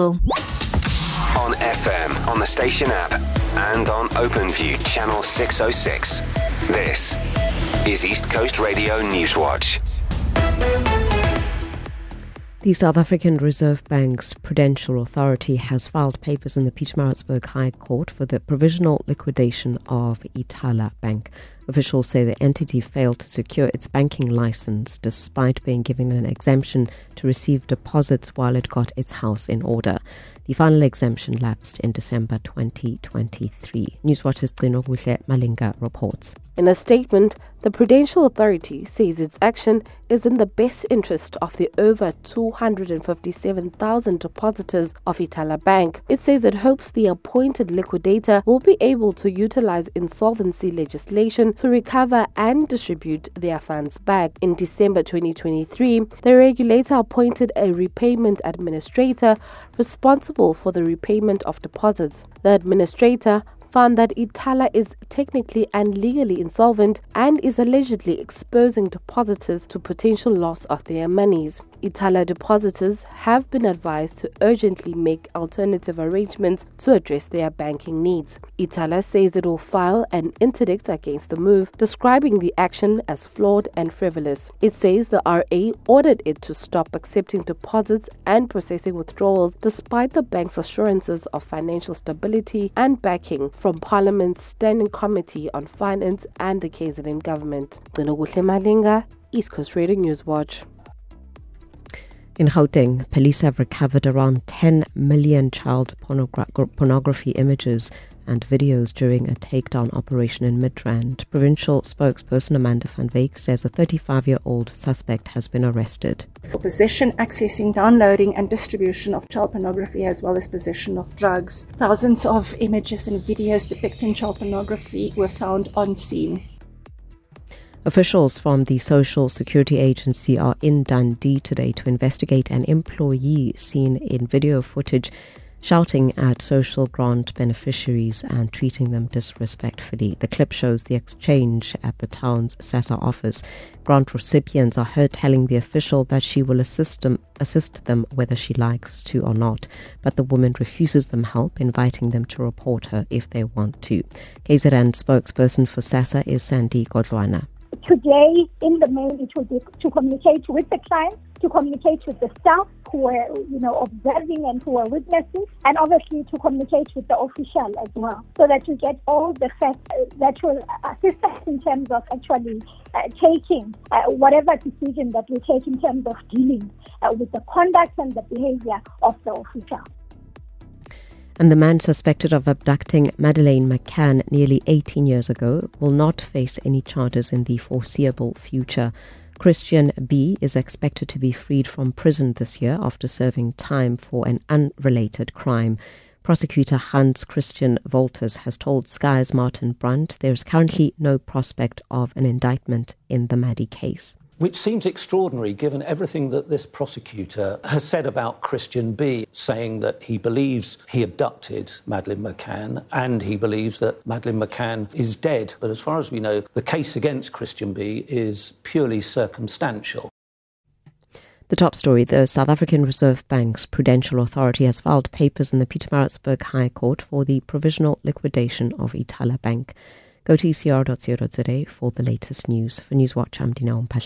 Central. On FM, on the station app, and on OpenView channel 606. This is East Coast Radio Newswatch. The South African Reserve Bank's Prudential Authority has filed papers in the Pietermaritzburg High Court for the provisional liquidation of Ithala Bank. Officials say the entity failed to secure its banking license despite being given an exemption to receive deposits while it got its house in order. The final exemption lapsed in December 2023. Newswatch's Trino Malinga reports. In a statement, the Prudential Authority says its action is in the best interest of the over 257,000 depositors of Ithala Bank. It says it hopes the appointed liquidator will be able to utilize insolvency legislation to recover and distribute their funds back. In December 2023, the regulator appointed a repayment administrator responsible for the repayment of deposits. The administrator found that Ithala is technically and legally insolvent and is allegedly exposing depositors to potential loss of their monies. Ithala depositors have been advised to urgently make alternative arrangements to address their banking needs. Ithala says it will file an interdict against the move, describing the action as flawed and frivolous. It says the RA ordered it to stop accepting deposits and processing withdrawals despite the bank's assurances of financial stability and backing from Parliament's Standing Committee on Finance and the KZN government. Nginokuhle Malinga, East Coast Radio Newswatch. In Gauteng, police have recovered around 10 million child pornography images and videos during a takedown operation in Midrand. Provincial spokesperson Amanda van Wyk says a 35-year-old suspect has been arrested. For possession, accessing, downloading and distribution of child pornography as well as possession of drugs. Thousands of images and videos depicting child pornography were found on scene. Officials from the Social Security Agency are in Dundee today to investigate an employee seen in video footage shouting at social grant beneficiaries and treating them disrespectfully. The clip shows the exchange at the town's SASSA office. Grant recipients are heard telling the official that she will assist them whether she likes to or not, but the woman refuses them help, inviting them to report her if they want to. KZN spokesperson for SASSA is Sandy Godlwana. Today, in the main, it will be to communicate with the client, to communicate with the staff who are, observing and who are witnessing, and obviously to communicate with the official as well, so that you get all the facts that will assist us in terms of actually taking whatever decision that we take in terms of dealing with the conduct and the behavior of the official. And the man suspected of abducting Madeleine McCann nearly 18 years ago will not face any charges in the foreseeable future. Christian B. is expected to be freed from prison this year after serving time for an unrelated crime. Prosecutor Hans Christian Wolters has told Sky's Martin Brandt there is currently no prospect of an indictment in the Maddie case. Which seems extraordinary given everything that this prosecutor has said about Christian B, saying that he believes he abducted Madeleine McCann and he believes that Madeleine McCann is dead. But as far as we know, the case against Christian B is purely circumstantial. The top story, the South African Reserve Bank's Prudential Authority has filed papers in the Pietermaritzburg High Court for the provisional liquidation of Ithala Bank. Go to ecr.co.za for the latest news. For Newswatch, I'm Dina Ompasha.